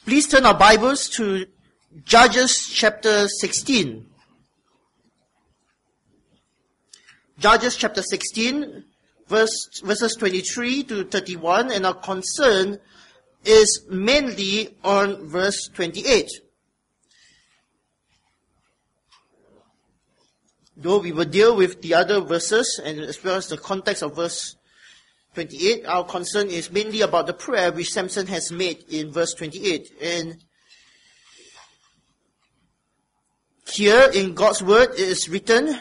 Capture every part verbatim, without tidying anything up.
Please turn our Bibles to Judges chapter sixteen. Judges chapter sixteen, verse, verses twenty-three to thirty-one, and our concern is mainly on verse twenty-eight. Though we will deal with the other verses and as well as the context of verse twenty-eight, our concern is mainly about the prayer which Samson has made in verse twenty-eight. And here in God's word it is written,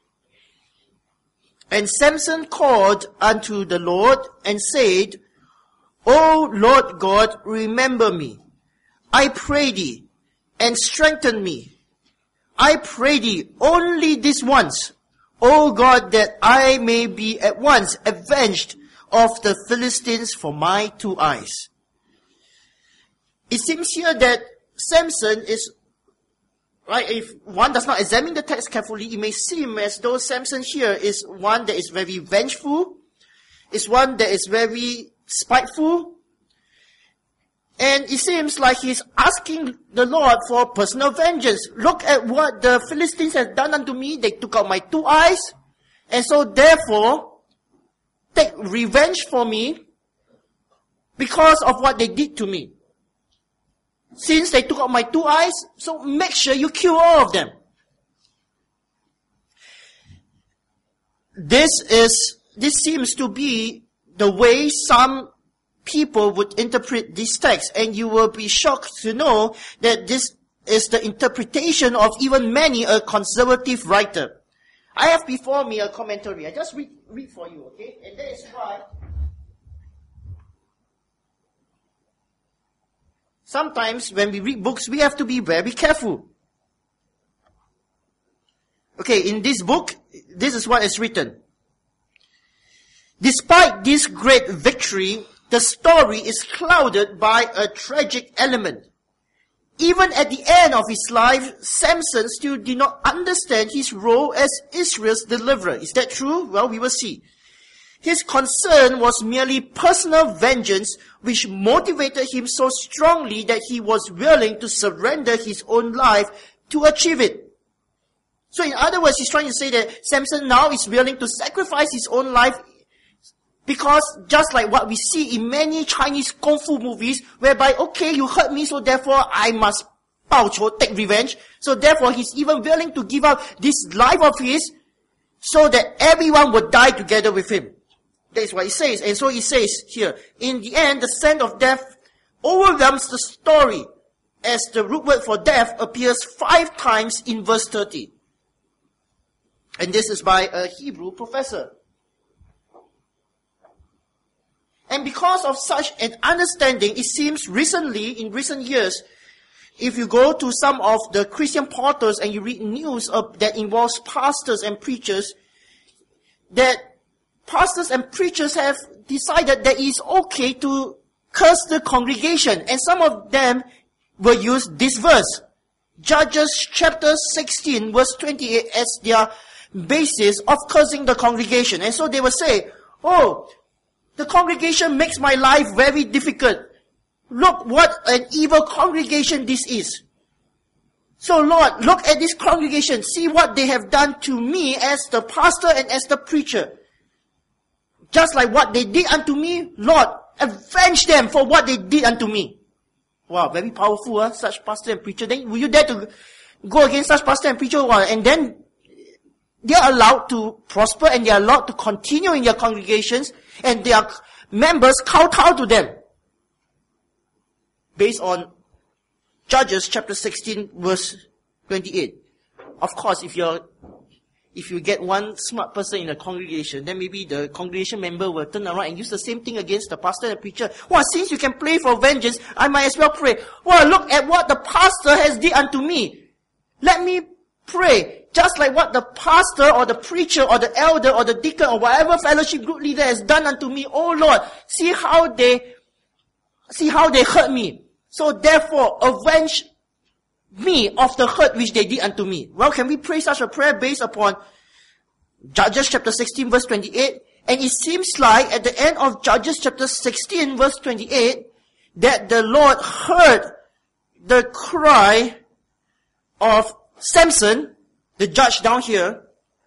"And Samson called unto the Lord and said, O Lord God, remember me, I pray thee, and strengthen me. I pray thee only this once, O God, that I may be at once avenged of the Philistines for my two eyes." It seems here that Samson is, right, if one does not examine the text carefully, it may seem as though Samson here is one that is very vengeful, is one that is very spiteful, and it seems like he's asking the Lord for personal vengeance. Look at what the Philistines have done unto me. They took out my two eyes, and so therefore, take revenge for me because of what they did to me. Since they took out my two eyes, so make sure you kill all of them. This is, this seems to be the way some people would interpret this text, and you will be shocked to know that this is the interpretation of even many a conservative writer. I have before me a commentary. I just read, read for you, okay? And that is why sometimes when we read books, we have to be very careful. Okay, in this book, this is what is written. "Despite this great victory, the story is clouded by a tragic element. Even at the end of his life, Samson still did not understand his role as Israel's deliverer." Is that true? Well, we will see. "His concern was merely personal vengeance, which motivated him so strongly that he was willing to surrender his own life to achieve it." So in other words, he's trying to say that Samson now is willing to sacrifice his own life, because just like what we see in many Chinese kung fu movies, whereby, okay, you hurt me, so therefore I must 报仇, take revenge. So therefore he's even willing to give up this life of his so that everyone would die together with him. That is what he says. And so he says here, in the end, the scent of death overwhelms the story, as the root word for death appears five times in verse thirty. And this is by a Hebrew professor. And because of such an understanding, it seems recently, in recent years, if you go to some of the Christian portals and you read news of, that involves pastors and preachers, that pastors and preachers have decided that it's okay to curse the congregation. And some of them will use this verse, Judges chapter sixteen, verse twenty-eight, as their basis of cursing the congregation. And so they will say, oh, the congregation makes my life very difficult. Look what an evil congregation this is. So Lord, look at this congregation. See what they have done to me as the pastor and as the preacher. Just like what they did unto me, Lord, avenge them for what they did unto me. Wow, very powerful, huh? Such pastor and preacher. Then will you dare to go against such pastor and preacher? Wow. And then they are allowed to prosper and they are allowed to continue in their congregations, and their members kowtow to them. Based on Judges chapter sixteen, verse twenty-eight. Of course, if you're, if you get one smart person in a congregation, then maybe the congregation member will turn around and use the same thing against the pastor and preacher. Well, since you can pray for vengeance, I might as well pray. Well, look at what the pastor has did unto me. Let me pray. Just like what the pastor or the preacher or the elder or the deacon or whatever fellowship group leader has done unto me. Oh Lord, see how they, see how they hurt me. So therefore, avenge me of the hurt which they did unto me. Well, can we pray such a prayer based upon Judges chapter sixteen verse twenty-eight? And it seems like at the end of Judges chapter sixteen verse twenty-eight, that the Lord heard the cry of Samson, the judge down here,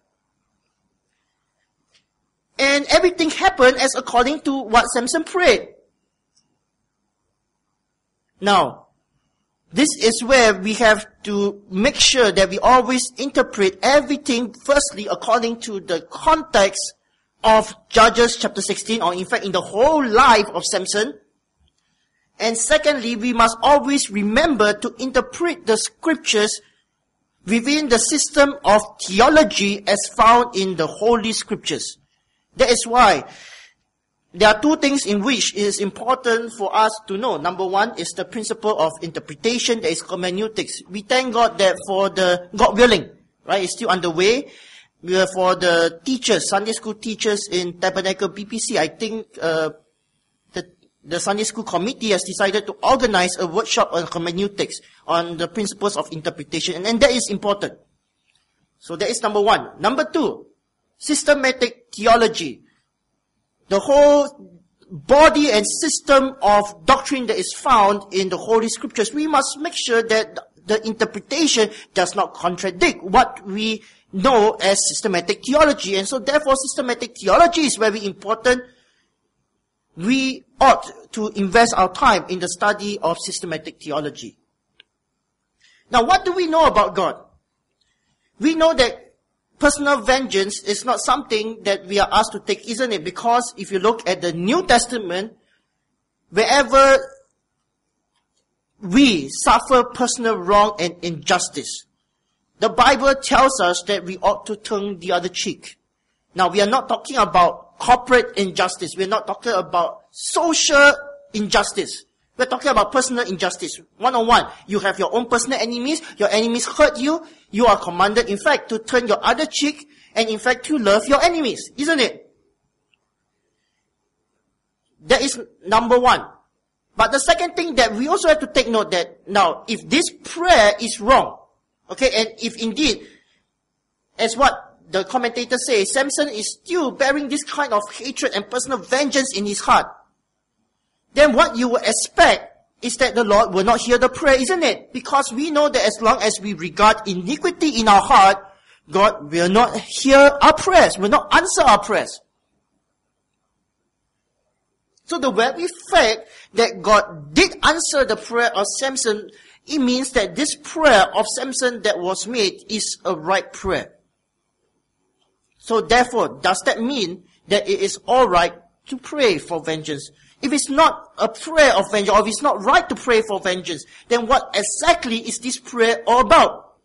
and everything happened as according to what Samson prayed. Now, this is where we have to make sure that we always interpret everything firstly according to the context of Judges chapter sixteen, or in fact in the whole life of Samson. And secondly, we must always remember to interpret the scriptures within the system of theology as found in the Holy Scriptures. That is why there are two things in which it is important for us to know. Number one is the principle of interpretation, that is hermeneutics. We thank God that for the, God willing, right, it's still underway. We are for the teachers, Sunday school teachers in Tabernacle B P C, I think uh, the, the Sunday school committee has decided to organize a workshop on hermeneutics, on the principles of interpretation, and, and that is important. So that is number one. Number two, systematic theology. The whole body and system of doctrine that is found in the Holy Scriptures, we must make sure that the interpretation does not contradict what we know as systematic theology. And so therefore systematic theology is very important. We ought to invest our time in the study of systematic theology. Now, what do we know about God? We know that personal vengeance is not something that we are asked to take, isn't it? Because if you look at the New Testament, wherever we suffer personal wrong and injustice, the Bible tells us that we ought to turn the other cheek. Now, we are not talking about corporate injustice. We are not talking about social injustice. We're talking about personal injustice. One-on-one. You have your own personal enemies. Your enemies hurt you. You are commanded, in fact, to turn your other cheek and, in fact, to love your enemies. Isn't it? That is number one. But the second thing that we also have to take note that, now, if this prayer is wrong, okay, and if indeed, as what the commentator says, Samson is still bearing this kind of hatred and personal vengeance in his heart, then what you would expect is that the Lord will not hear the prayer, isn't it? Because we know that as long as we regard iniquity in our heart, God will not hear our prayers, will not answer our prayers. So the very fact that God did answer the prayer of Samson, it means that this prayer of Samson that was made is a right prayer. So therefore, does that mean that it is alright to pray for vengeance? If it's not a prayer of vengeance, or if it's not right to pray for vengeance, then what exactly is this prayer all about?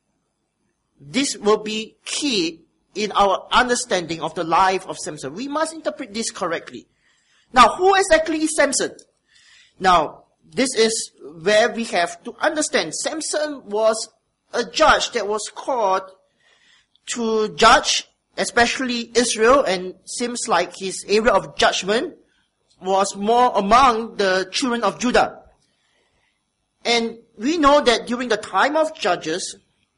This will be key in our understanding of the life of Samson. We must interpret this correctly. Now, who exactly is Samson? Now, this is where we have to understand. Samson was a judge that was called to judge, especially Israel, and seems like his area of judgment was more among the children of Judah. And we know that during the time of Judges,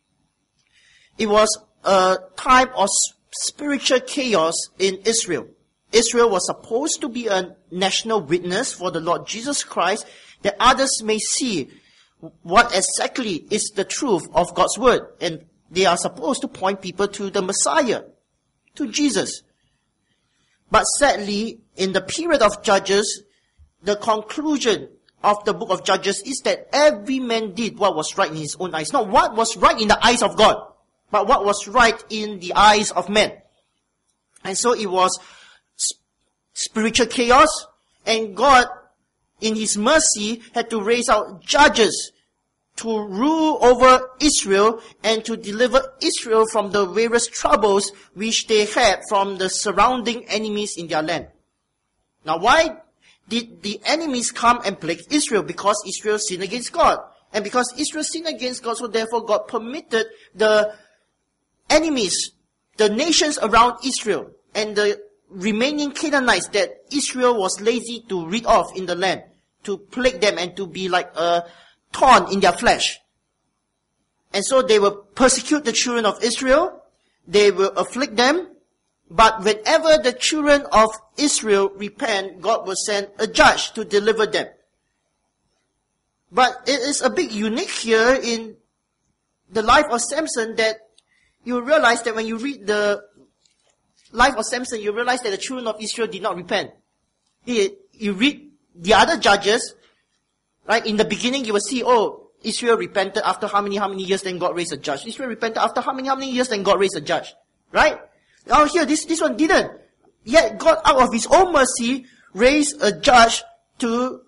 it was a time of spiritual chaos in Israel. Israel was supposed to be a national witness for the Lord Jesus Christ, that others may see what exactly is the truth of God's word. And they are supposed to point people to the Messiah, to Jesus. But sadly, in the period of Judges, the conclusion of the book of Judges is that every man did what was right in his own eyes. Not what was right in the eyes of God, but what was right in the eyes of men. And so it was spiritual chaos, and God, in His mercy, had to raise out judges to rule over Israel and to deliver Israel from the various troubles which they had from the surrounding enemies in their land. Now, why did the enemies come and plague Israel? Because Israel sinned against God. And because Israel sinned against God, so therefore God permitted the enemies, the nations around Israel, and the remaining Canaanites that Israel was lazy to rid off in the land, to plague them and to be like a thorn in their flesh. And so they will persecute the children of Israel, they will afflict them, but whenever the children of Israel repent, God will send a judge to deliver them. But it is a bit unique here in the life of Samson that you realize that when you read the life of Samson, you realize that the children of Israel did not repent. You read the other judges, right? In the beginning, you will see, oh, Israel repented after how many, how many years, then God raised a judge. Israel repented after how many, how many years, then God raised a judge. Right? Now here, this, this one didn't. Yet God, out of His own mercy, raised a judge to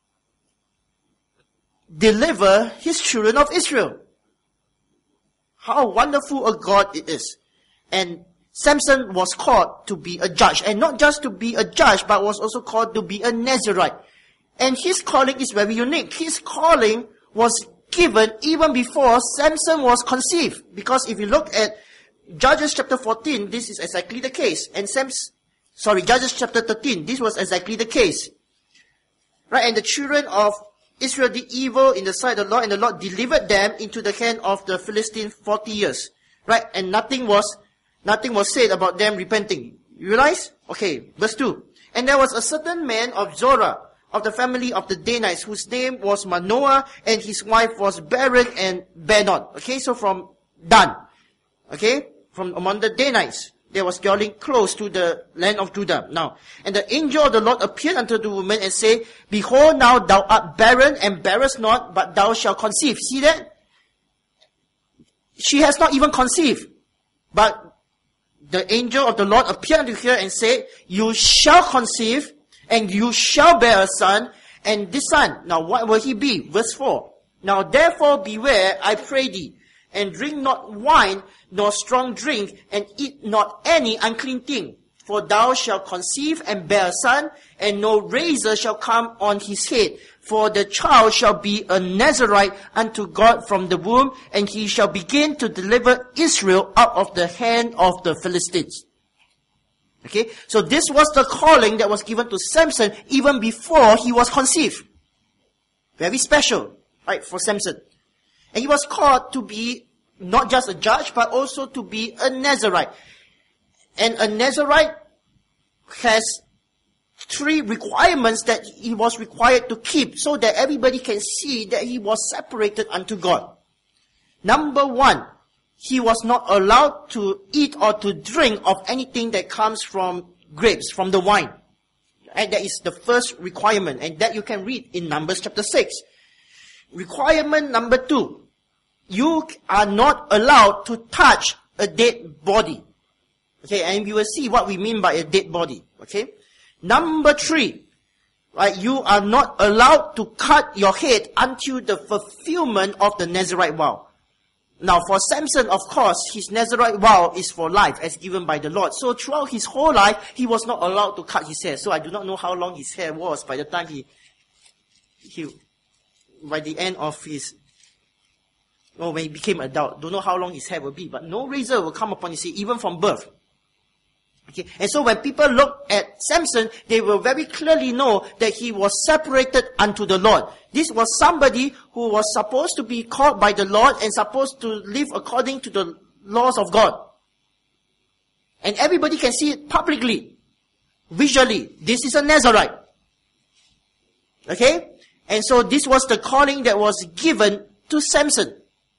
deliver His children of Israel. How wonderful a God it is. And Samson was called to be a judge. And not just to be a judge, but was also called to be a Nazirite. And his calling is very unique. His calling was given even before Samson was conceived. Because if you look at Judges chapter fourteen, this is exactly the case. And Samson, sorry, Judges chapter thirteen, this was exactly the case. Right? And the children of Israel did evil in the sight of the Lord, and the Lord delivered them into the hand of the Philistines forty years. Right? And nothing was, nothing was said about them repenting. You realize? Okay, verse two. And there was a certain man of Zorah, of the family of the Danites, whose name was Manoah, and his wife was Barren and Benon. Okay, so from Dan. Okay, from among the Danites. They was dwelling close to the land of Judah. Now, and the angel of the Lord appeared unto the woman and said, Behold, now thou art barren and bearest not, but thou shalt conceive. See that? She has not even conceived. But the angel of the Lord appeared unto her and said, You shall conceive, and you shall bear a son, and this son, now what will he be? Verse four. Now therefore beware, I pray thee, and drink not wine, nor strong drink, and eat not any unclean thing. For thou shalt conceive and bear a son, and no razor shall come on his head. For the child shall be a Nazirite unto God from the womb, and he shall begin to deliver Israel out of the hand of the Philistines. Okay, so this was the calling that was given to Samson even before he was conceived. Very special, right, for Samson. And he was called to be not just a judge, but also to be a Nazirite. And a Nazirite has three requirements that he was required to keep so that everybody can see that he was separated unto God. Number one, he was not allowed to eat or to drink of anything that comes from grapes, from the wine. And that is the first requirement. And that you can read in Numbers chapter six. Requirement number two. You are not allowed to touch a dead body. Okay, and we will see what we mean by a dead body. Okay. Number three. Right, you are not allowed to cut your head until the fulfillment of the Nazirite vow. Now, for Samson, of course, his Nazirite vow is for life, as given by the Lord. So, throughout his whole life, he was not allowed to cut his hair. So, I do not know how long his hair was by the time he, he, by the end of his, oh, when he became adult. Don't know how long his hair will be, but no razor will come upon his head, even from birth. Okay, and so when people look at Samson, they will very clearly know that he was separated unto the Lord. This was somebody who was supposed to be called by the Lord and supposed to live according to the laws of God. And everybody can see it publicly, visually. This is a Nazirite. Okay? And so this was the calling that was given to Samson.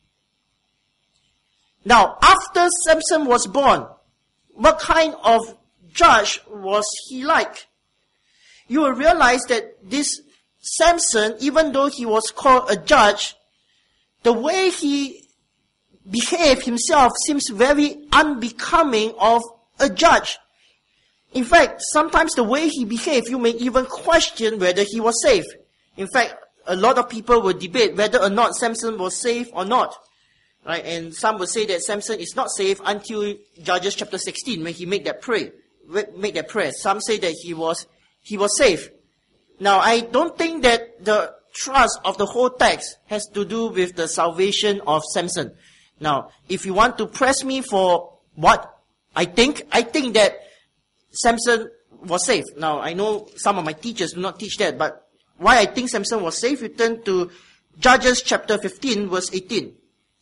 Now, after Samson was born, what kind of judge was he like? You will realize that this Samson, even though he was called a judge, the way he behaved himself seems very unbecoming of a judge. In fact, sometimes the way he behaved, you may even question whether he was saved. In fact, a lot of people will debate whether or not Samson was saved or not. Right, and some will say that Samson is not saved until Judges chapter sixteen, when he made that prayer. Made that prayer. Some say that he was he was saved. Now, I don't think that the thrust of the whole text has to do with the salvation of Samson. Now, if you want to press me for what I think, I think that Samson was saved. Now, I know some of my teachers do not teach that, but why I think Samson was saved, you turn to Judges chapter fifteen, verse eighteen.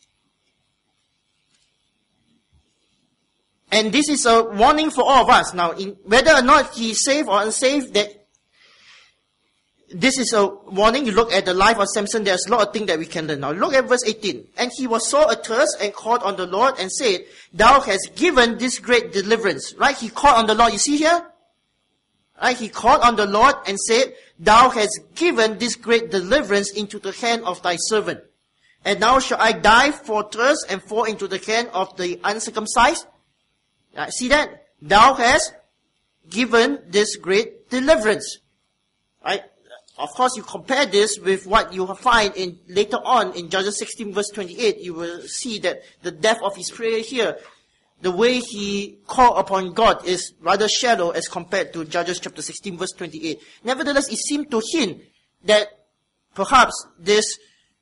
And this is a warning for all of us. Now, in whether or not he is saved or unsaved, that this is a warning. You look at the life of Samson, there's a lot of things that we can learn. Now look at verse eighteen. And he was so athirst and called on the Lord and said, Thou hast given this great deliverance. Right? He called on the Lord. You see here? Right? He called on the Lord and said, Thou hast given this great deliverance into the hand of thy servant. And now shall I die for thirst and fall into the hand of the uncircumcised? Right? See that? Thou hast given this great deliverance. Right? Of course, you compare this with what you find in later on in Judges sixteen verse twenty-eight. You will see that the depth of his prayer here, the way he called upon God is rather shallow as compared to Judges chapter sixteen verse twenty-eight. Nevertheless, it seemed to hint that perhaps this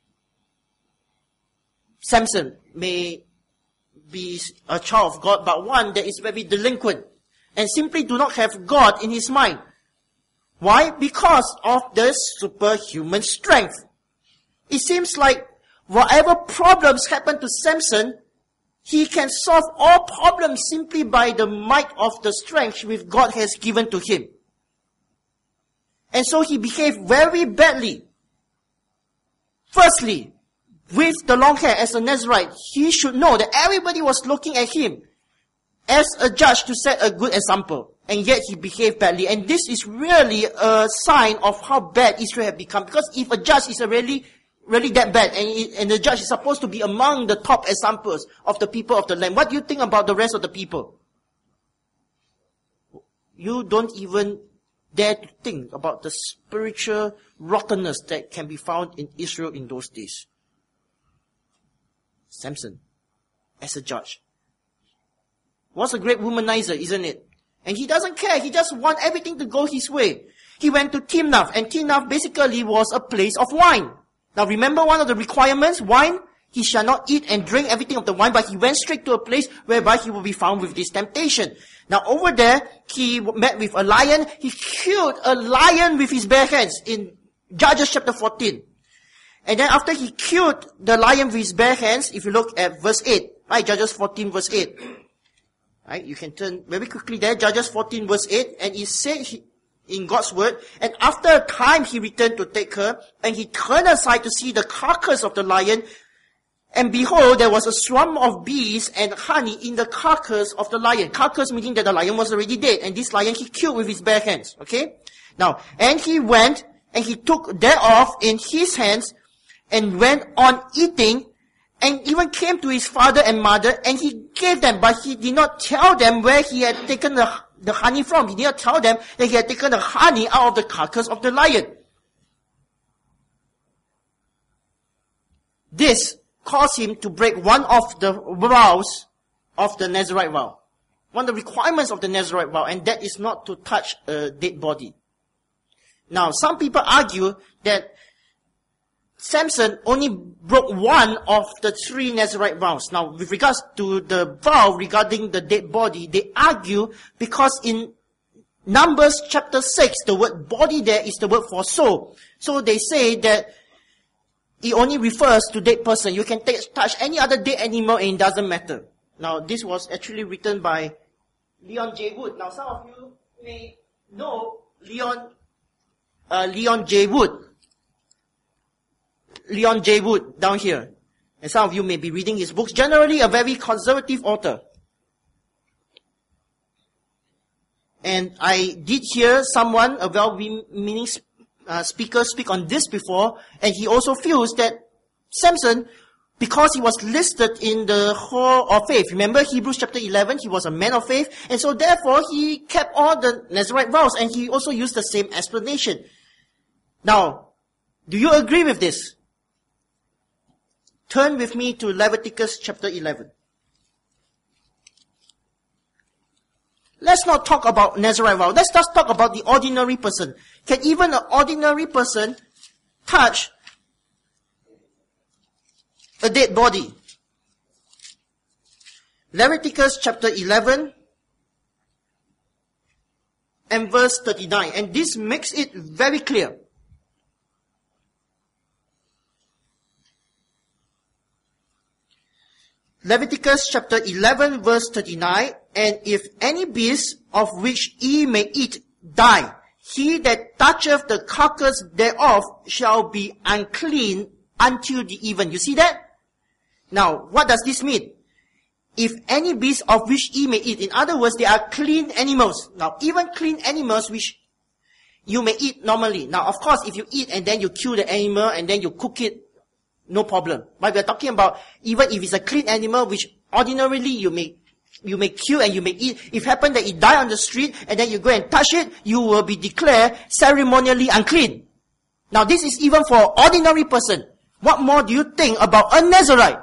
Samson may be a child of God, but one that is very delinquent and simply do not have God in his mind. Why? Because of the superhuman strength. It seems like whatever problems happen to Samson, he can solve all problems simply by the might of the strength which God has given to him. And so he behaved very badly. Firstly, with the long hair as a Nazirite, he should know that everybody was looking at him as a judge to set a good example. And yet he behaved badly. And this is really a sign of how bad Israel had become. Because if a judge is a really, really that bad, and, it, and the judge is supposed to be among the top examples of the people of the land, what do you think about the rest of the people? You don't even dare to think about the spiritual rottenness that can be found in Israel in those days. Samson, as a judge, was a great womanizer, isn't it? And he doesn't care. He just wants everything to go his way. He went to Timnath, and Timnath basically was a place of wine. Now remember one of the requirements, wine? He shall not eat and drink everything of the wine, but he went straight to a place whereby he will be found with this temptation. Now over there, he met with a lion. He killed a lion with his bare hands in Judges chapter fourteen. And then after he killed the lion with his bare hands, if you look at verse eight, right, Judges fourteen verse eight. Right, you can turn very quickly there, Judges fourteen verse eight, and it says in God's word, and after a time he returned to take her, and he turned aside to see the carcass of the lion, and behold, there was a swarm of bees and honey in the carcass of the lion. Carcass meaning that the lion was already dead, and this lion he killed with his bare hands. Okay? Now, and he went, and he took thereof in his hands, and went on eating, and even came to his father and mother, and he gave them, but he did not tell them where he had taken the, the honey from. He did not tell them that he had taken the honey out of the carcass of the lion. This caused him to break one of the vows of the Nazirite vow. One of the requirements of the Nazirite vow, and that is not to touch a dead body. Now, some people argue that Samson only broke one of the three Nazirite vows. Now, with regards to the vow regarding the dead body, they argue because in Numbers chapter six, the word body there is the word for soul. So they say that it only refers to dead person. You can take, touch any other dead animal and it doesn't matter. Now, this was actually written by Leon J. Wood. Now, some of you may know Leon, uh, Leon J. Wood. Leon J. Wood down here. And some of you may be reading his books. Generally a very conservative author. And I did hear someone, a well-meaning uh, speaker, speak on this before, and he also feels that Samson, because he was listed in the Hall of Faith, remember Hebrews chapter eleven, he was a man of faith, and so therefore he kept all the Nazirite vows, and he also used the same explanation. Now, do you agree with this? Turn with me to Leviticus chapter eleven. Let's not talk about Nazirite vow. Let's just talk about the ordinary person. Can even an ordinary person touch a dead body? Leviticus chapter eleven and verse thirty-nine. And this makes it very clear. Leviticus chapter eleven verse thirty-nine, and if any beast of which ye may eat die, he that toucheth the carcass thereof shall be unclean until the even. You see that? Now, what does this mean? If any beast of which ye may eat. In other words, they are clean animals. Now, even clean animals which you may eat normally. Now, of course, if you eat and then you kill the animal and then you cook it, no problem. But we're talking about even if it's a clean animal which ordinarily you may you may kill and you may eat. If happen that it die on the street and then you go and touch it, you will be declared ceremonially unclean. Now, this is even for an ordinary person. What more do you think about a Nazirite?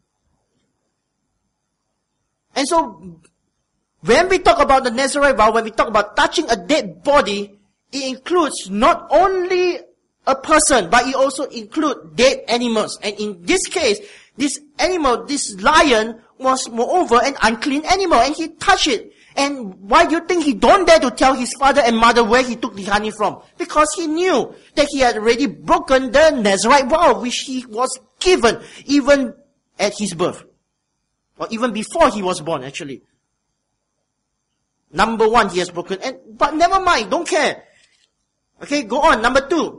And so, when we talk about the Nazirite vow, when we talk about touching a dead body, it includes not only a person, but it also includes dead animals. And in this case, this animal, this lion, was moreover an unclean animal, and he touched it. And why do you think he don't dare to tell his father and mother where he took the honey from? Because he knew that he had already broken the Nazirite vow, which he was given even at his birth. Or even before he was born, actually. Number one, he has broken. And but never mind, don't care. Okay, go on. Number two.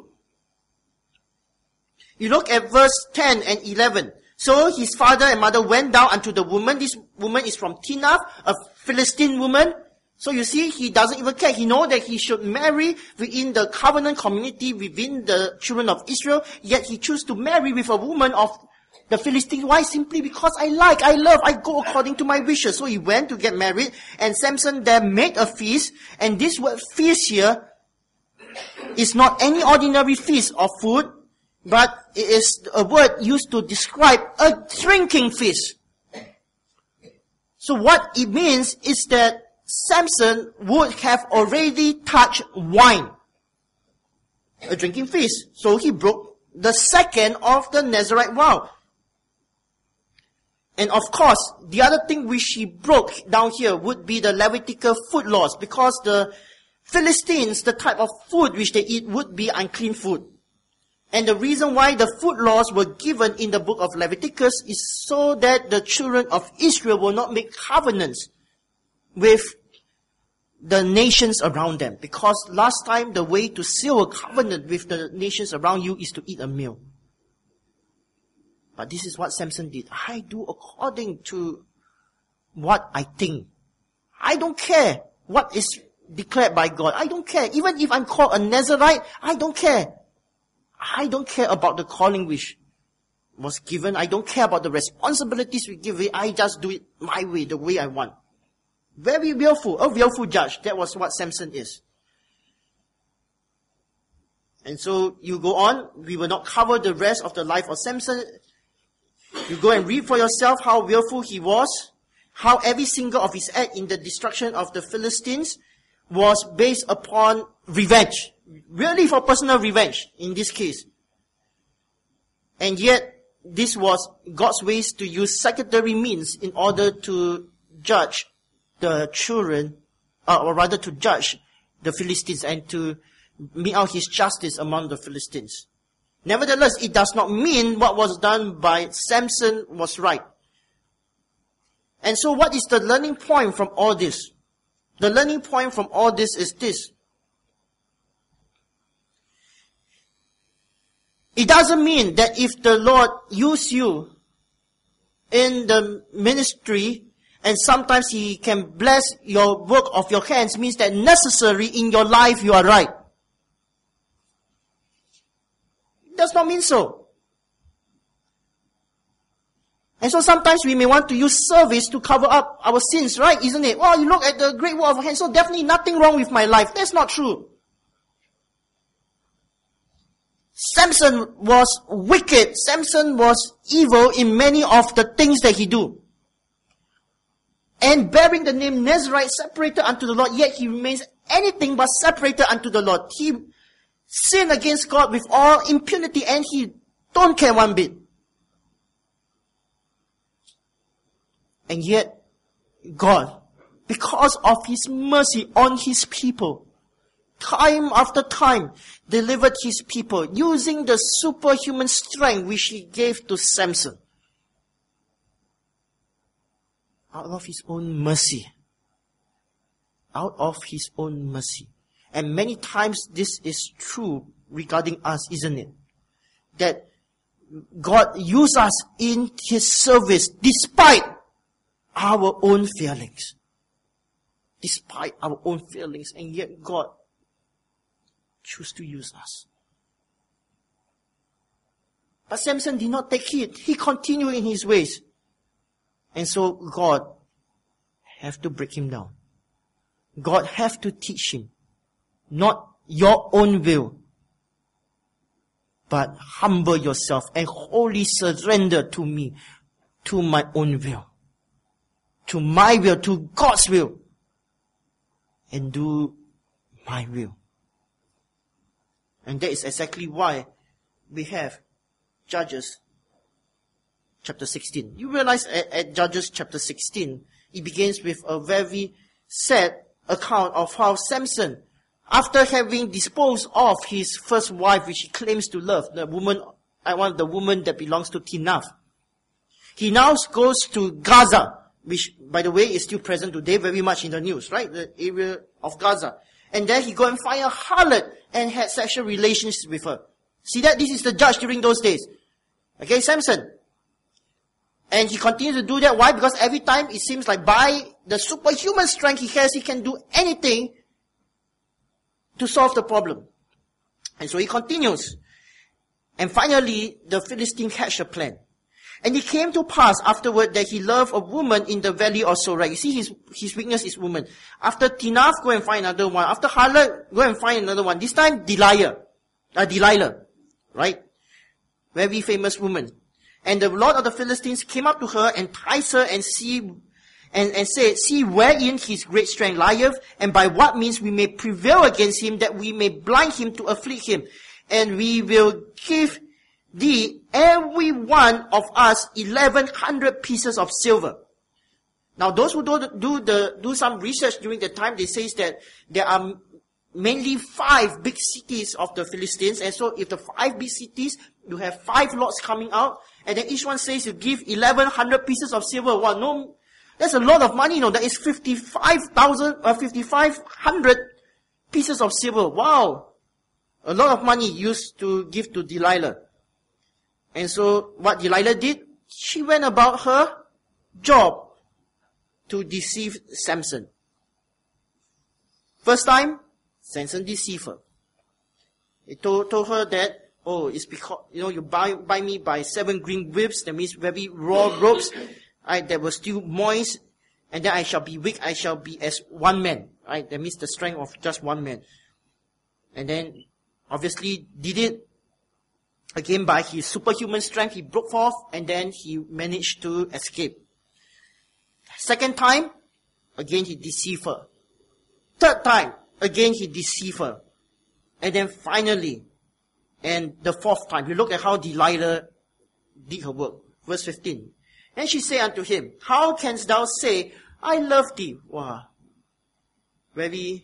You look at verse ten and eleven. So his father and mother went down unto the woman. This woman is from Timnath, a Philistine woman. So you see, he doesn't even care. He knows that he should marry within the covenant community, within the children of Israel. Yet he chose to marry with a woman of the Philistines. Why? Simply because I like, I love, I go according to my wishes. So he went to get married, and Samson there made a feast. And this word feast here is not any ordinary feast of food, but it is a word used to describe a drinking feast. So what it means is that Samson would have already touched wine. A drinking feast. So he broke the second of the Nazirite vow. And of course, the other thing which he broke down here would be the Levitical food laws, because the Philistines, the type of food which they eat would be unclean food. And the reason why the food laws were given in the book of Leviticus is so that the children of Israel will not make covenants with the nations around them. Because last time, the way to seal a covenant with the nations around you is to eat a meal. But this is what Samson did. I do according to what I think. I don't care what is declared by God. I don't care. Even if I'm called a Nazirite, I don't care. I don't care about the calling which was given. I don't care about the responsibilities we give. I just do it my way, the way I want. Very willful, a willful judge. That was what Samson is. And so you go on. We will not cover the rest of the life of Samson. You go and read for yourself how willful he was, how every single of his act in the destruction of the Philistines was based upon revenge. Really for personal revenge in this case. And yet, this was God's ways to use secondary means in order to judge the children, uh, or rather to judge the Philistines and to mete out his justice among the Philistines. Nevertheless, it does not mean what was done by Samson was right. And so what is the learning point from all this? The learning point from all this is this. It doesn't mean that if the Lord uses you in the ministry and sometimes He can bless your work of your hands, means that necessarily in your life you are right. It does not mean so. And so sometimes we may want to use service to cover up our sins, right? Isn't it? Well, you look at the great work of our hands, so definitely nothing wrong with my life. That's not true. Samson was wicked. Samson was evil in many of the things that he do. And bearing the name Nazirite, separated unto the Lord, yet he remains anything but separated unto the Lord. He sinned against God with all impunity and he don't care one bit. And yet, God, because of His mercy on His people, time after time, delivered His people using the superhuman strength which He gave to Samson. Out of His own mercy. Out of His own mercy. And many times this is true regarding us, isn't it? That God uses us in His service despite our own feelings. Despite our own feelings. And yet God chooses to use us. But Samson did not take it. He continued in his ways. And so God have to break him down. God have to teach him. Not your own will, but humble yourself and wholly surrender to me, to my own will, to my will, to God's will, and do my will. And that is exactly why we have Judges chapter sixteen. You realize at, at Judges chapter sixteen, it begins with a very sad account of how Samson, after having disposed of his first wife, which he claims to love, the woman, I want the woman that belongs to Timnath, he now goes to Gaza, which, by the way, is still present today, very much in the news, right? The area of Gaza. And then he go and find a harlot and had sexual relations with her. See that? This is the judge during those days. Okay, Samson. And he continues to do that. Why? Because every time it seems like by the superhuman strength he has, he can do anything to solve the problem. And so he continues. And finally, the Philistine hatched a plan. And it came to pass afterward that he loved a woman in the valley of Sorek. You see, his, his weakness is woman. After Timnath, go and find another one. After harlot, go and find another one. This time, Delilah. Uh, Delilah. Right? Very famous woman. And the Lord of the Philistines came up to her, enticed her, and see, and, and said, see wherein his great strength lieth, and by what means we may prevail against him, that we may blind him to afflict him. And we will give thee, every one of us, eleven hundred pieces of silver. Now those who do, do the, do some research during the time, they say that there are mainly five big cities of the Philistines. And so if the five big cities, you have five lots coming out, and then each one says you give eleven hundred pieces of silver. Well, no, that's a lot of money, you know. That is fifty-five thousand, or fifty-five hundred pieces of silver. Wow. A lot of money used to give to Delilah. And so what Delilah did, she went about her job to deceive Samson. First time, Samson deceived her. He told, told her that, oh, it's because, you know, you buy, buy me by seven green whips, that means very raw ropes, right, that were still moist, and then I shall be weak, I shall be as one man, right, that means the strength of just one man. And then, obviously, did it, again by his superhuman strength, he broke forth, and then he managed to escape. Second time, again he deceived her. Third time, again he deceived her. And then finally, and the fourth time, you look at how Delilah did her work. Verse fifteen. And she said unto him, how canst thou say, I love thee? Wow. Very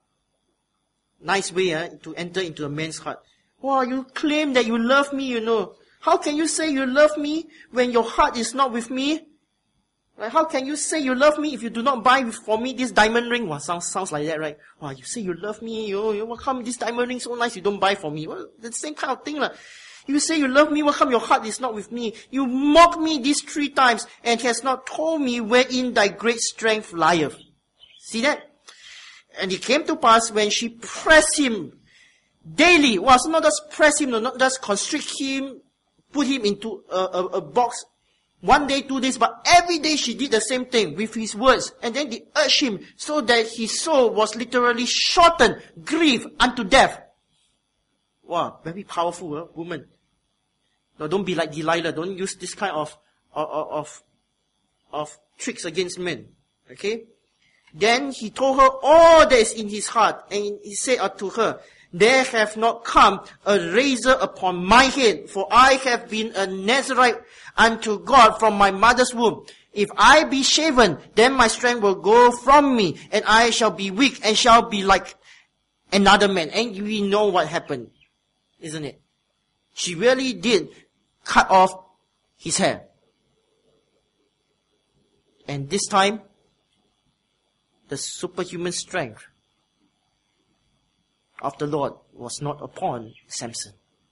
nice way eh, to enter into a man's heart. Wow, you claim that you love me, you know. How can you say you love me when your heart is not with me? Like, how can you say you love me if you do not buy for me this diamond ring? Wow, sounds, sounds like that, right? Wow, you say you love me, you, you, how come this diamond ring so nice you don't buy for me? Well, the same kind of thing. Like. You say you love me, how come your heart is not with me? You mock me these three times and has not told me wherein thy great strength lieth. See that? And it came to pass when she pressed him daily. Well, so not just press him, no, not just constrict him, put him into a, a, a box. One day, two days, but every day she did the same thing with his words. And then they urged him so that his soul was literally shortened, grieved unto death. Wow, very powerful uh, woman. Now don't be like Delilah. Don't use this kind of, of, of, of tricks against men. Okay? Then he told her all that is in his heart. And he said unto her, there have not come a razor upon my head, for I have been a Nazarite unto God from my mother's womb. If I be shaven, then my strength will go from me, and I shall be weak, and shall be like another man. And we know what happened, isn't it? She really did cut off his hair. And this time, the superhuman strength of the Lord was not upon Samson.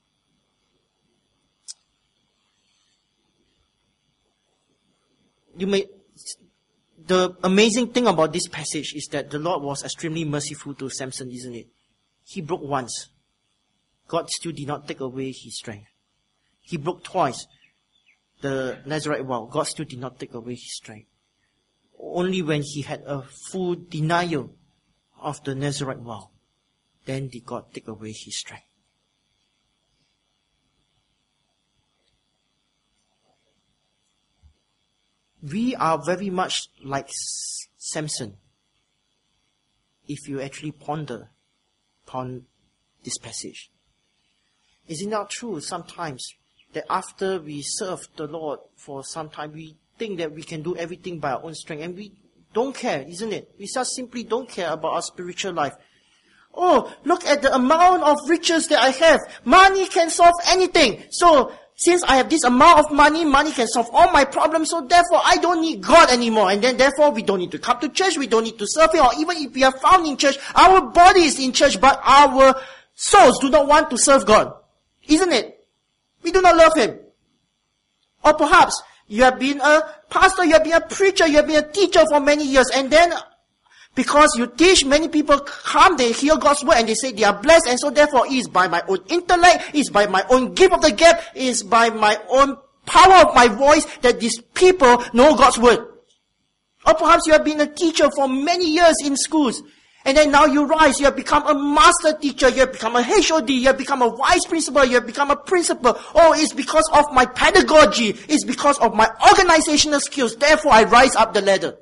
You may, the amazing thing about this passage is that the Lord was extremely merciful to Samson, isn't it? He broke once. God still did not take away his strength. He broke twice. The Nazirite vow, God still did not take away his strength. Only when he had a full denial of the Nazirite vow, then did God take away his strength. We are very much like Samson, if you actually ponder upon this passage. Is it not true sometimes that after we serve the Lord for some time, we think that we can do everything by our own strength, and we don't care, isn't it? We just simply don't care about our spiritual life. Oh, look at the amount of riches that I have. Money can solve anything. So, since I have this amount of money, money can solve all my problems, so therefore I don't need God anymore. And then therefore we don't need to come to church, we don't need to serve Him, or even if we are found in church, our body is in church, but our souls do not want to serve God. Isn't it? We do not love Him. Or perhaps you have been a pastor, you have been a preacher, you have been a teacher for many years, and then because you teach, many people come, they hear God's word and they say they are blessed, and so therefore it is by my own intellect, it is by my own gift of the gap, it is by my own power of my voice that these people know God's word. Or perhaps you have been a teacher for many years in schools, and then now you rise, you have become a master teacher, you have become a H O D, you have become a vice principal, you have become a principal. Oh, it's because of my pedagogy, it's because of my organizational skills, therefore I rise up the ladder.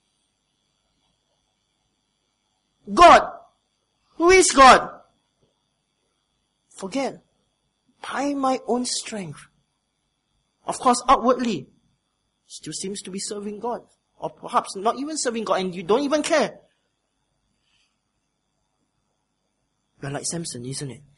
God. Who is God? Forget. By my own strength. Of course, outwardly, still seems to be serving God. Or perhaps not even serving God, and you don't even care. You're like Samson, isn't it?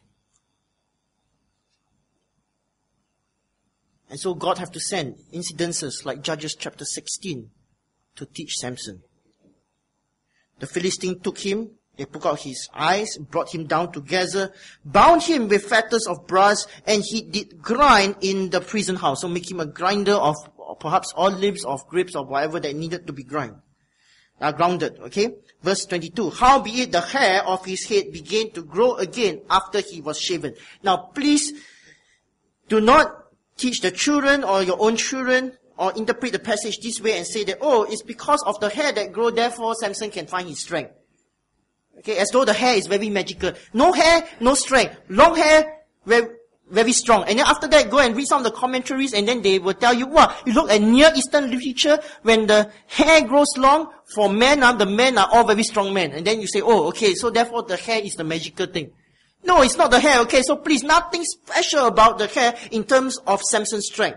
And so God have to send incidences like Judges chapter sixteen to teach Samson. The Philistine took him, they took out his eyes, brought him down to Gaza, bound him with fetters of brass, and he did grind in the prison house. So make him a grinder of perhaps olives, of grapes, or whatever that needed to be grind. Uh, grounded, okay? Verse twenty-two. Howbeit the hair of his head began to grow again after he was shaven. Now please do not teach the children or your own children or interpret the passage this way and say that, oh, it's because of the hair that grow, therefore Samson can find his strength. Okay, as though the hair is very magical. No hair, no strength. Long hair, very, very strong. And then after that, go and read some of the commentaries, and then they will tell you, wow, you look at Near Eastern literature, when the hair grows long, for men, uh, the men are all very strong men. And then you say, oh, okay, so therefore the hair is the magical thing. No, it's not the hair, okay? So please, nothing special about the hair in terms of Samson's strength.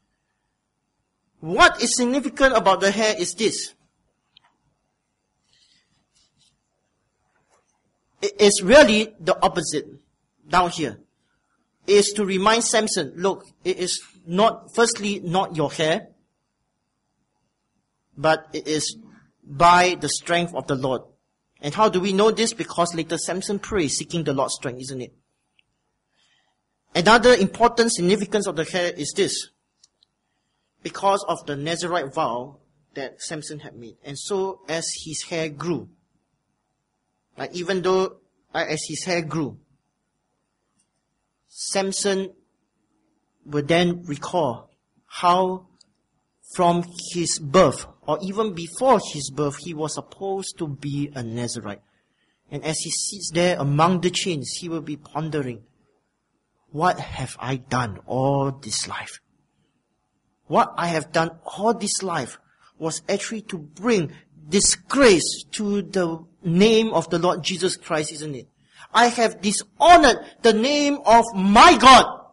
What is significant about the hair is this. It is really the opposite down here. It is to remind Samson, look, it is not, firstly, not your hair, but it is by the strength of the Lord. And how do we know this? Because later Samson prays, seeking the Lord's strength, isn't it? Another important significance of the hair is this. Because of the Nazirite vow that Samson had made. And so as his hair grew, like even though uh, as his hair grew, Samson would then recall how from his birth, or even before his birth, he was supposed to be a Nazirite. And as he sits there among the chains, he will be pondering, what have I done all this life? What I have done all this life was actually to bring disgrace to the name of the Lord Jesus Christ, isn't it? I have dishonored the name of my God.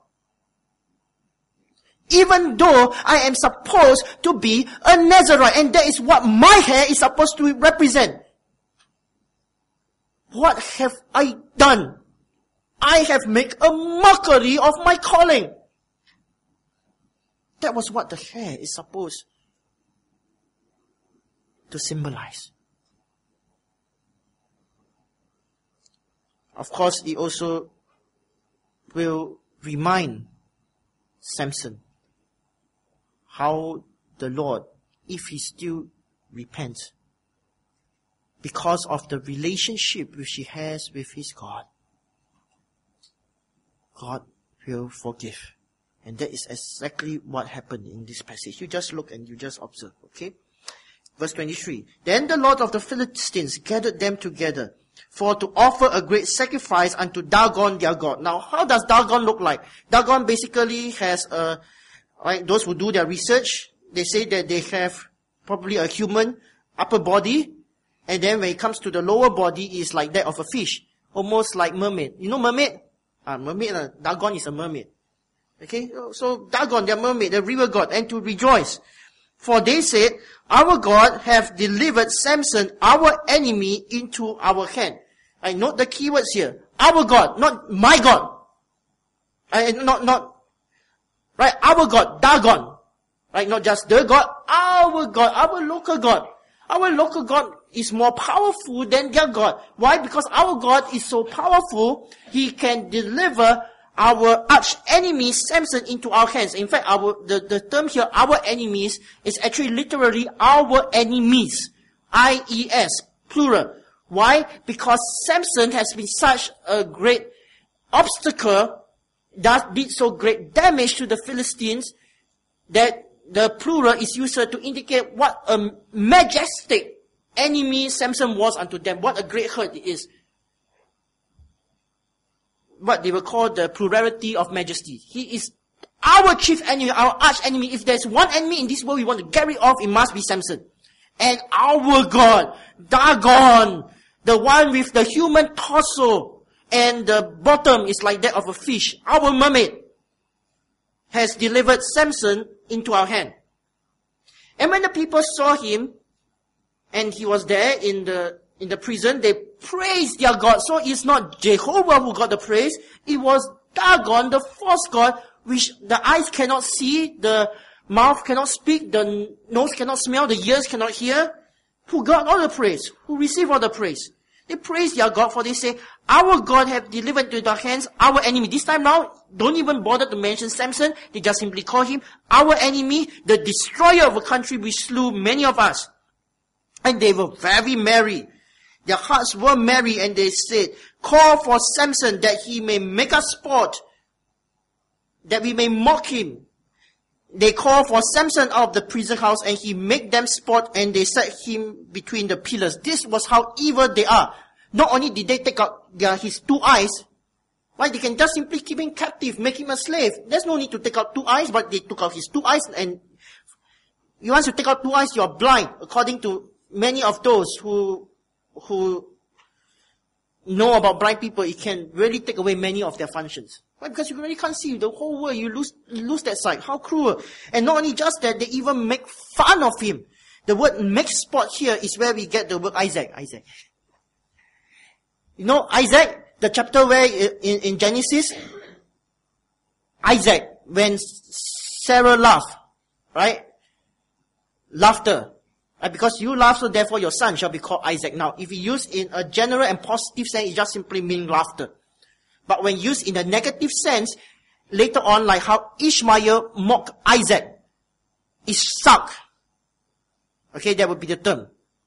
Even though I am supposed to be a Nazirite, and that is what my hair is supposed to represent. What have I done? I have made a mockery of my calling. That was what the hair is supposed to symbolize. of course, it also will remind Samson how the Lord, if he still repents, because of the relationship which he has with his God, God will forgive. And that is exactly what happened in this passage. You just look and you just observe, okay? Verse twenty-three. Then the Lord of the Philistines gathered them together for to offer a great sacrifice unto Dagon their God. Now, how does Dagon look like? Dagon basically has a, right, those who do their research, they say that they have probably a human upper body, and then when it comes to the lower body, it's like that of a fish. Almost like mermaid. You know mermaid? Ah, mermaid, uh, Dagon is a mermaid. Okay, so Dagon, their mermaid, the river god, and to rejoice. For they said, our God hath delivered Samson, our enemy, into our hand. I note the keywords here. Our God, not my God. I, not, not, right, our God, Dagon. Right, not just the God, our God, our local God. Our local God is more powerful than their God. Why? Because our God is so powerful, he can deliver our arch enemy Samson into our hands. In fact, our the, the term here, our enemies, is actually literally our enemies. I E S, plural. Why? Because Samson has been such a great obstacle, that did so great damage to the Philistines, that the plural is used to indicate what a majestic enemy Samson was unto them. What a great hurt it is. What they will call the plurality of majesty. He is our chief enemy, our arch enemy. If there's one enemy in this world we want to get rid of, it must be Samson. And our God, Dagon, the one with the human torso and the bottom is like that of a fish, our mermaid, has delivered Samson into our hand. And when the people saw him, and he was there in the in the prison, they praised their God. So it's not Jehovah who got the praise, it was Dagon, the false god, which the eyes cannot see, the mouth cannot speak, the nose cannot smell, the ears cannot hear, who got all the praise, who received all the praise. They praise their God, for they say, our God have delivered to their hands our enemy. This time now, don't even bother to mention Samson. They just simply call him our enemy, the destroyer of a country which slew many of us. And they were very merry. Their hearts were merry, and they said, call for Samson that he may make us sport, that we may mock him. They called for Samson out of the prison house, and he made them sport, and they set him between the pillars. This was how evil they are. Not only did they take out their, his two eyes, right? They can just simply keep him captive, make him a slave. There's no need to take out two eyes, but they took out his two eyes, and you want to take out two eyes, you are blind, according to many of those who who know about blind people. It can really take away many of their functions. Why? Because you really can't see the whole world. You lose, you lose that sight. How cruel. And not only just that, they even make fun of him. The word make sport here is where we get the word Isaac. Isaac. You know Isaac, the chapter where in, in Genesis, Isaac, when Sarah laughed, right? Laughter. Right? Because you laugh, so therefore your son shall be called Isaac. Now, if you use in a general and positive sense, it just simply means laughter. But when used in a negative sense, later on, like how Ishmael mocked Isaac, Ishaq. Okay, that would be the term.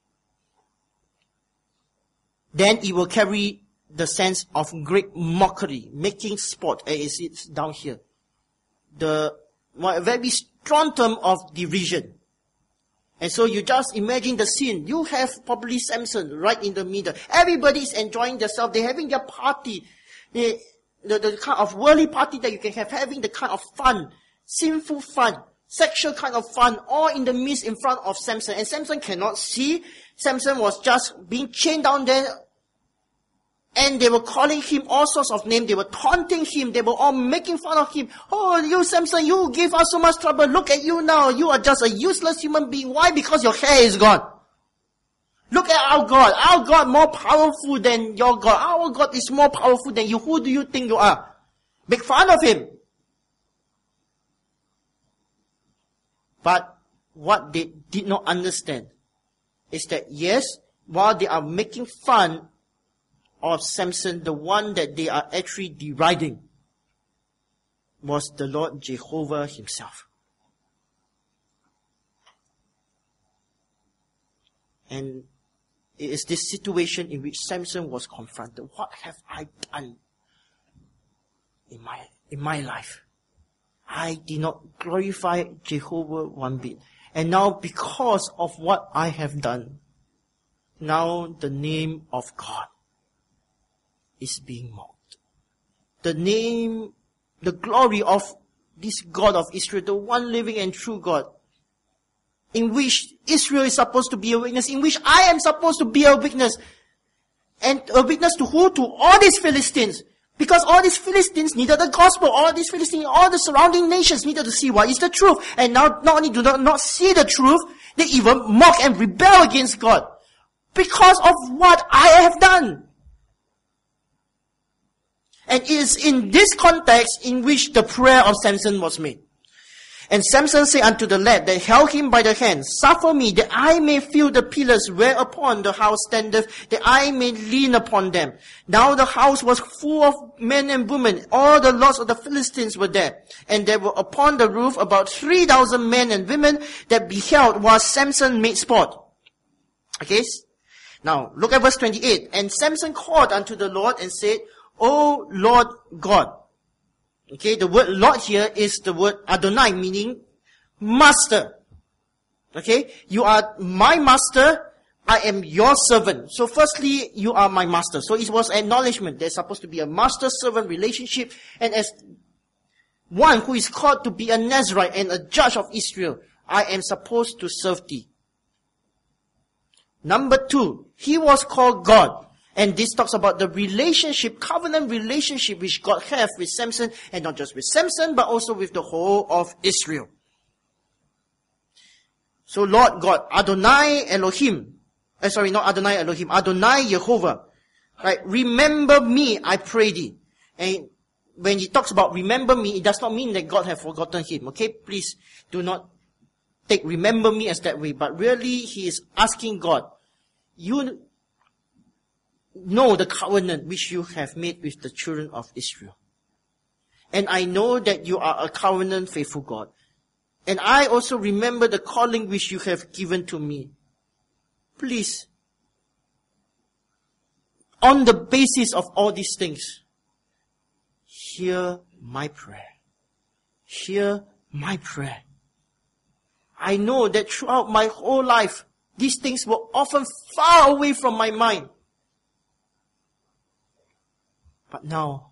Then it will carry the sense of great mockery, making sport, as it's down here. The well, very strong term of derision. And so you just imagine the scene. You have probably Samson right in the middle. Everybody is enjoying themselves. They're having their party. The, the, the kind of worldly party that you can have, having the kind of fun, sinful fun, sexual kind of fun, all in the midst in front of Samson. And Samson cannot see. Samson was just being chained down there. And they were calling him all sorts of names. They were taunting him. They were all making fun of him. Oh, you Samson, you give us so much trouble. Look at you now. You are just a useless human being. Why? Because your hair is gone. Look at our God. Our God more powerful than your God. Our God is more powerful than you. Who do you think you are? Make fun of him. But what they did not understand is that yes, while they are making fun of Samson, the one that they are actually deriding, was the Lord Jehovah himself. And it is this situation in which Samson was confronted. What have I done in my, in my life? I did not glorify Jehovah one bit. And now because of what I have done, now the name of God is being mocked. The name, the glory of this God of Israel, the one living and true God, in which Israel is supposed to be a witness, in which I am supposed to be a witness. And a witness to who? To all these Philistines. Because all these Philistines needed the gospel. All these Philistines, all the surrounding nations needed to see what is the truth. And now not only do they not see the truth, they even mock and rebel against God. Because of what I have done. And it is in this context in which the prayer of Samson was made. And Samson said unto the lad that held him by the hand, Suffer me that I may feel the pillars whereupon the house standeth, that I may lean upon them. Now the house was full of men and women. All the lords of the Philistines were there. And there were upon the roof about three thousand men and women that beheld while Samson made sport. Okay? Now, look at verse twenty-eight. And Samson called unto the Lord and said, O Lord God. Okay, the word Lord here is the word Adonai, meaning master. Okay, you are my master, I am your servant. So firstly, you are my master. So it was acknowledgement. There's supposed to be a master-servant relationship. And as one who is called to be a Nazirite and a judge of Israel, I am supposed to serve thee. Number two, he was called God. And this talks about the relationship, covenant relationship which God has with Samson, and not just with Samson, but also with the whole of Israel. So Lord God, Adonai Elohim, uh, sorry, not Adonai Elohim, Adonai Jehovah, right? Remember me, I pray thee. And when he talks about remember me, it does not mean that God has forgotten him, okay? Please do not take remember me as that way, but really he is asking God, you know the covenant which you have made with the children of Israel. And I know that you are a covenant faithful God. And I also remember the calling which you have given to me. Please, on the basis of all these things, hear my prayer. Hear my prayer. I know that throughout my whole life, these things were often far away from my mind. But now,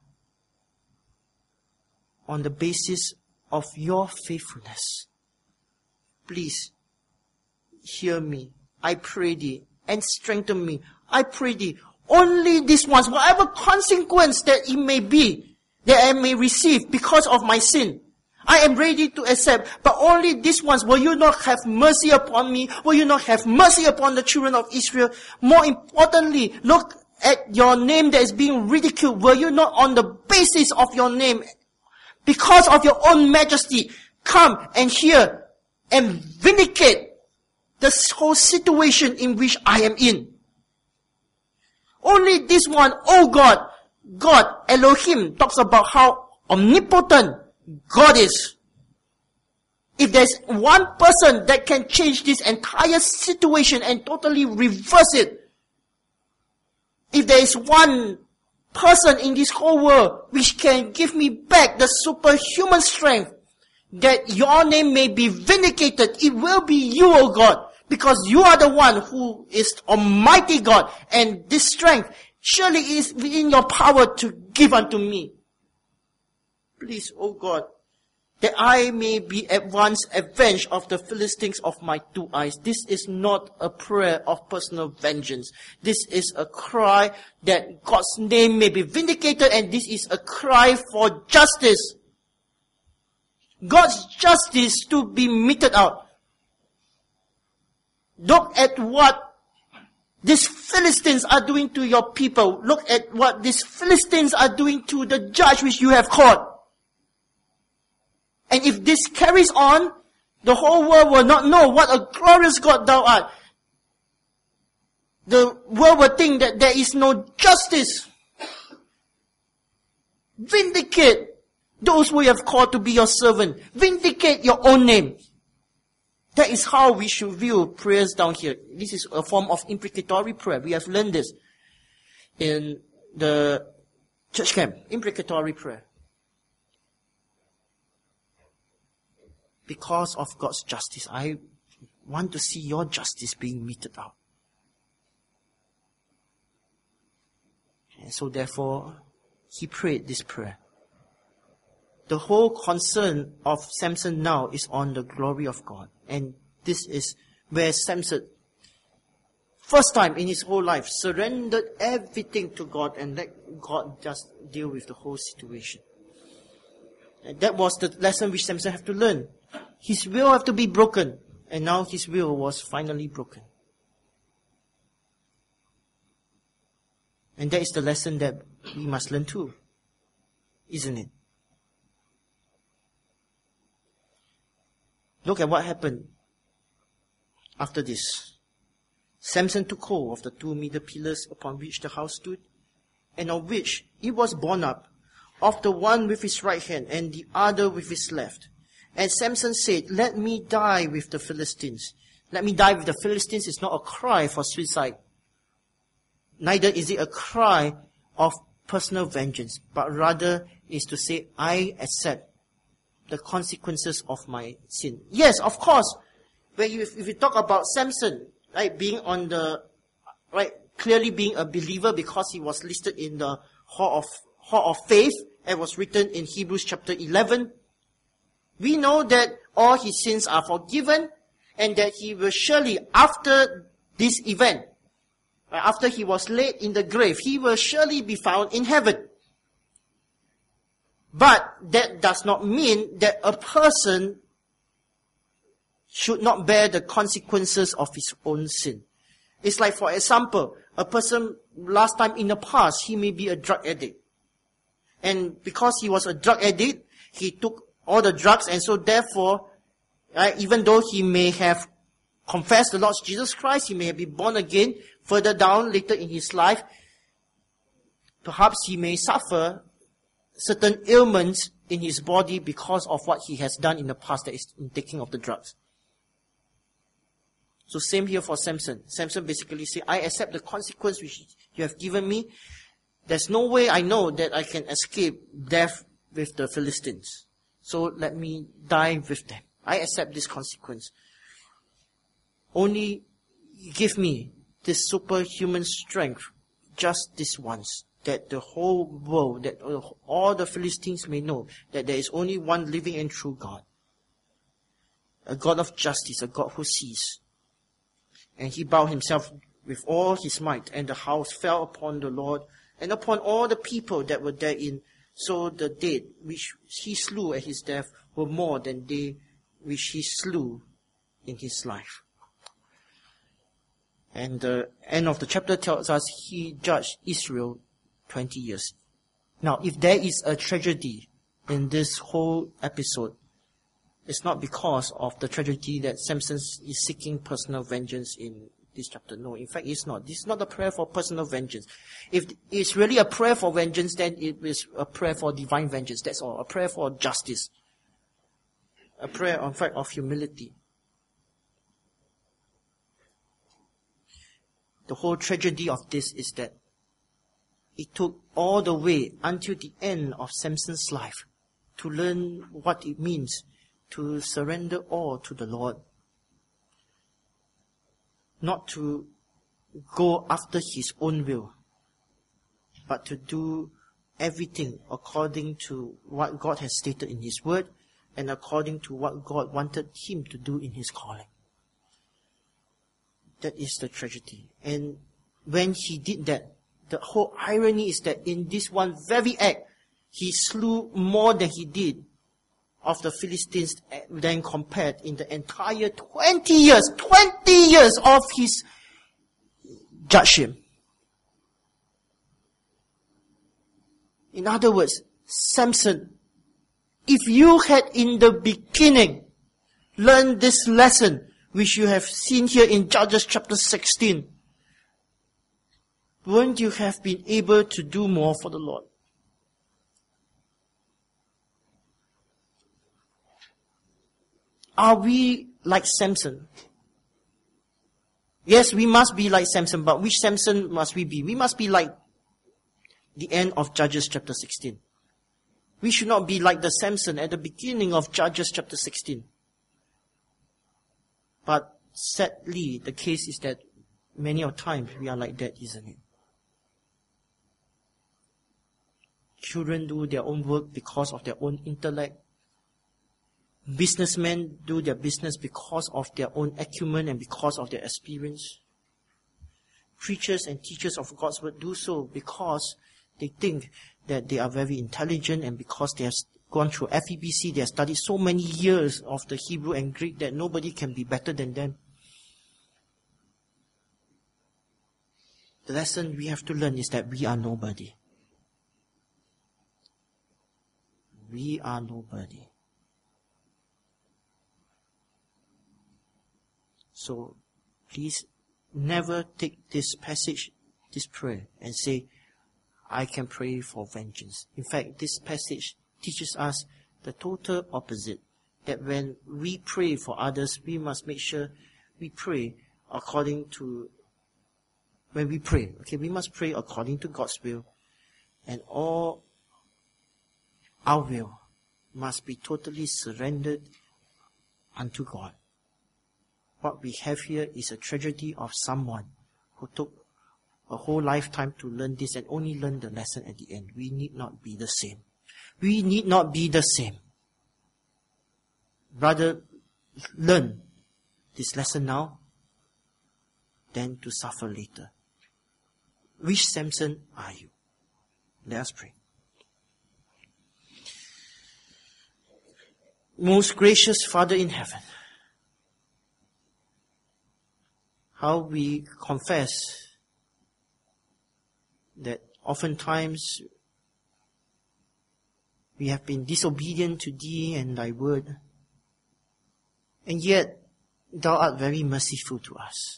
on the basis of your faithfulness, please hear me. I pray thee and strengthen me. I pray thee. Only this once, whatever consequence that it may be, that I may receive because of my sin, I am ready to accept. But only this once, will you not have mercy upon me? Will you not have mercy upon the children of Israel? More importantly, look at your name that is being ridiculed. Were you not on the basis of your name, because of your own majesty, come and hear and vindicate this whole situation in which I am in? Only this one, oh God, God, Elohim, talks about how omnipotent God is. If there's one person that can change this entire situation and totally reverse it, if there is one person in this whole world which can give me back the superhuman strength that your name may be vindicated, it will be you, O God, because you are the one who is Almighty God, and this strength surely is within your power to give unto me. Please, O God, that I may be at once avenged of the Philistines of my two eyes. This is not a prayer of personal vengeance. This is a cry that God's name may be vindicated, and this is a cry for justice. God's justice to be meted out. Look at what these Philistines are doing to your people. Look at what these Philistines are doing to the judge which you have called. And if this carries on, the whole world will not know what a glorious God thou art. The world will think that there is no justice. Vindicate those who you have called to be your servant. Vindicate your own name. That is how we should view prayers down here. This is a form of imprecatory prayer. We have learned this in the church camp. Imprecatory prayer. Because of God's justice, I want to see your justice being meted out. And so therefore, he prayed this prayer. The whole concern of Samson now is on the glory of God. And this is where Samson, first time in his whole life, surrendered everything to God and let God just deal with the whole situation. And that was the lesson which Samson had to learn. His will had to be broken. And now his will was finally broken. And that is the lesson that we must learn too. Isn't it? Look at what happened after this. Samson took hold of the two middle pillars upon which the house stood, and of which it was borne up, of the one with his right hand and the other with his left. And Samson said, let me die with the Philistines. Let me die with the Philistines is not a cry for suicide. Neither is it a cry of personal vengeance, but rather is to say, I accept the consequences of my sin. Yes, of course, when you, if you talk about Samson, right, being on the, right, clearly being a believer because he was listed in the Hall of, Hall of Faith, and was written in Hebrews chapter eleven, we know that all his sins are forgiven, and that he will surely, after this event, after he was laid in the grave, he will surely be found in heaven. But that does not mean that a person should not bear the consequences of his own sin. It's like, for example, a person last time in the past, he may be a drug addict. And because he was a drug addict, he took all the drugs, and so therefore, right, even though he may have confessed the Lord Jesus Christ, he may have been born again further down later in his life, perhaps he may suffer certain ailments in his body because of what he has done in the past, that is in taking of the drugs. So same here for Samson. Samson basically said, I accept the consequence which you have given me. There's no way I know that I can escape death with the Philistines. So let me die with them. I accept this consequence. Only give me this superhuman strength just this once, that the whole world, that all the Philistines may know that there is only one living and true God. A God of justice, a God who sees. And he bowed himself with all his might, and the house fell upon the Lord and upon all the people that were therein. So the dead which he slew at his death were more than they which he slew in his life. And the end of the chapter tells us he judged Israel twenty years. Now, if there is a tragedy in this whole episode, it's not because of the tragedy that Samson is seeking personal vengeance in this chapter. No, in fact, it's not. This is not a prayer for personal vengeance. If it's really a prayer for vengeance, then it is a prayer for divine vengeance. That's all. A prayer for justice. A prayer, in fact, of humility. The whole tragedy of this is that it took all the way until the end of Samson's life to learn what it means to surrender all to the Lord. Not to go after his own will, but to do everything according to what God has stated in his word and according to what God wanted him to do in his calling. That is the tragedy. And when he did that, the whole irony is that in this one very act, he slew more than he did of the Philistines than compared in the entire twenty years, twenty years of his judgeship. In other words, Samson, if you had in the beginning learned this lesson, which you have seen here in Judges chapter sixteen, wouldn't you have been able to do more for the Lord? Are we like Samson? Yes, we must be like Samson, but which Samson must we be? We must be like the end of Judges chapter sixteen. We should not be like the Samson at the beginning of Judges chapter sixteen. But sadly, the case is that many of times we are like that, isn't it? Children do their own work because of their own intellect. Businessmen do their business because of their own acumen and because of their experience. Preachers and teachers of God's word do so because they think that they are very intelligent, and because they have gone through F E B C, they have studied so many years of the Hebrew and Greek that nobody can be better than them. The lesson we have to learn is that we are nobody. We are nobody. So, please never take this passage, this prayer, and say, I can pray for vengeance. In fact, this passage teaches us the total opposite. That when we pray for others, we must make sure we pray according to, when we pray, okay, we must pray according to God's will. And all our will must be totally surrendered unto God. What we have here is a tragedy of someone who took a whole lifetime to learn this and only learn the lesson at the end. We need not be the same. We need not be the same. Rather, learn this lesson now than to suffer later. Which Samson are you? Let us pray. Most gracious Father in heaven, how we confess that oftentimes we have been disobedient to Thee and Thy word, and yet Thou art very merciful to us.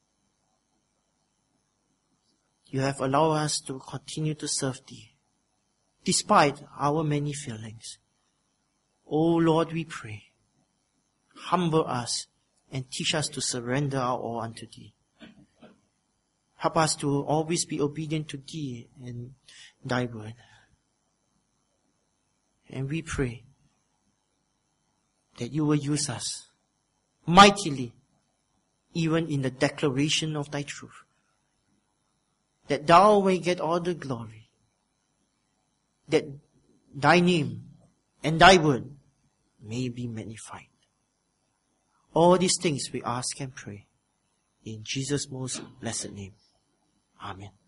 You have allowed us to continue to serve Thee, despite our many failings. O Lord, we pray, humble us and teach us to surrender our all unto Thee. Help us to always be obedient to Thee and Thy word. And we pray that You will use us mightily, even in the declaration of Thy truth. That Thou may get all the glory. That Thy name and Thy word may be magnified. All these things we ask and pray in Jesus' most blessed name. Amen.